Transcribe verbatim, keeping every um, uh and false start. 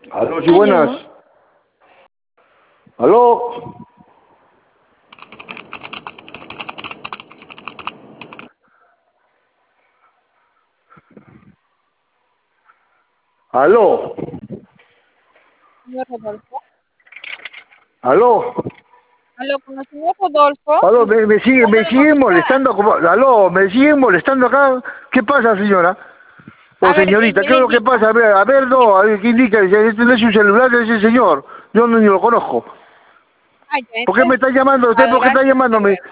Aló, sí, buenas. Aló. Aló. Aló. Señor Rodolfo. Aló. Aló, con el señor Rodolfo. Aló, me, me sigue, me siguen molestando. Como, aló, me siguen molestando acá. ¿Qué pasa, señora? O A ver, señorita, me, ¿qué me es lo que indica. pasa? A ver, a ver, no, a ver, ¿qué indica? Dice, este no es su celular, es ese señor. Yo no ni lo conozco. Ah, ya, ¿Por qué me entonces, está llamando? ¿Usted por qué está gracias, hasta llamándome? luego.